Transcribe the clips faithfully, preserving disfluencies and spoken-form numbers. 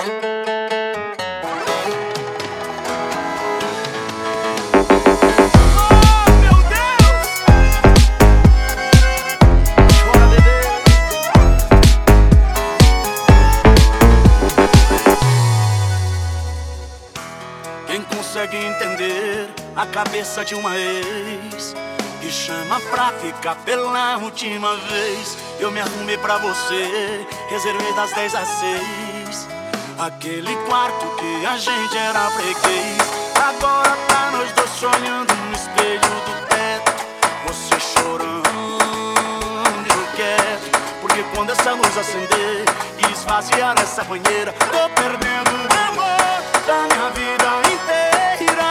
Quem consegue entender a cabeça de uma ex que chama pra ficar pela última vez? Eu me arrumei pra você, reservei das dez às seis aquele quarto que a gente era freguês. Agora tá nós dois se olhando no espelho do teto, você chorando, eu quero. Porque quando essa luz acender e esvaziar essa banheira, tô perdendo o amor da minha vida inteira.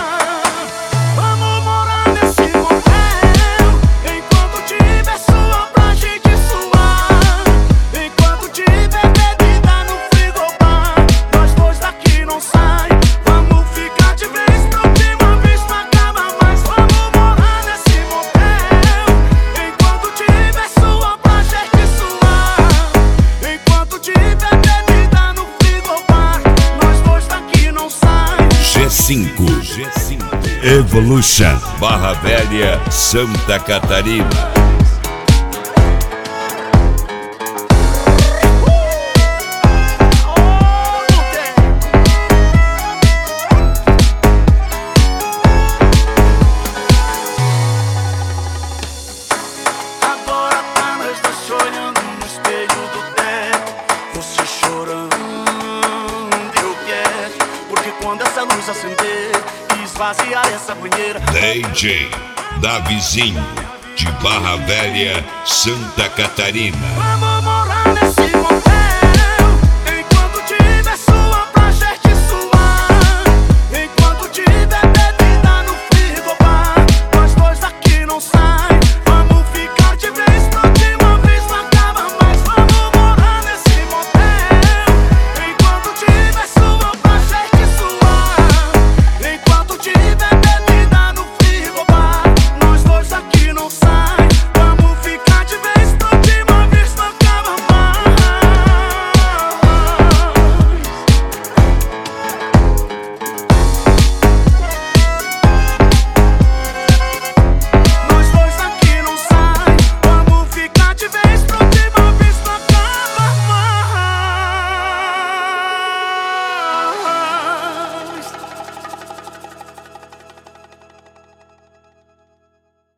Vamos morar nesse motel, enquanto tiver sua pra gente suar, enquanto tiver bebida no frigobar, nós dois daqui não sai. Vamos ficar de vez pra última vez, não acaba mais. Vamos morar nesse motel, enquanto tiver sua pra gente suar, enquanto tiver bebida no frigobar, nós dois daqui não sai. G cinco, G cinco Evolution, Barra Velha, Santa Catarina. Agora tá nós dois se olhando no espelho do teto, você chorando, eu quero. Porque quando essa luz acender e esvaziar essa banheira, D J Davizinho, de Barra Velha, Santa Catarina. vamos